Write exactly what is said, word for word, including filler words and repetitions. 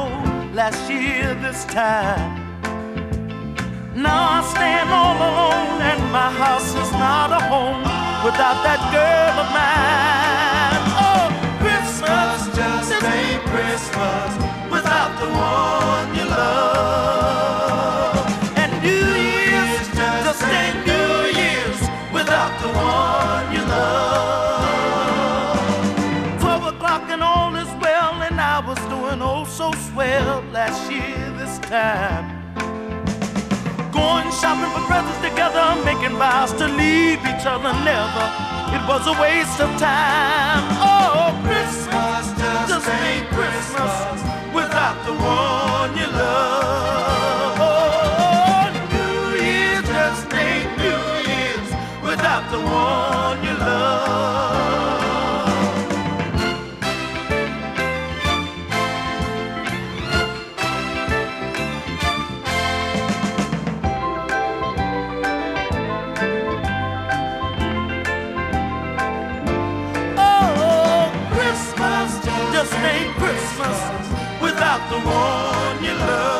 old last year this time. Now I stand all alone and my house is not a home without that girl of mine. Oh, Christmas just ain't Christmas without the one you love. And New Year's just ain't New Year's without the one you love. Twelve o'clock and all is well, and I was doing oh so swell last year this time. Going shopping for presents together, making vows to leave each other never. It was a waste of time. Oh, Christmas just, just ain't Christmas without the one you love. Oh, New Year's just ain't New Year's without the one you love. Just ain't Christmas without the one you love.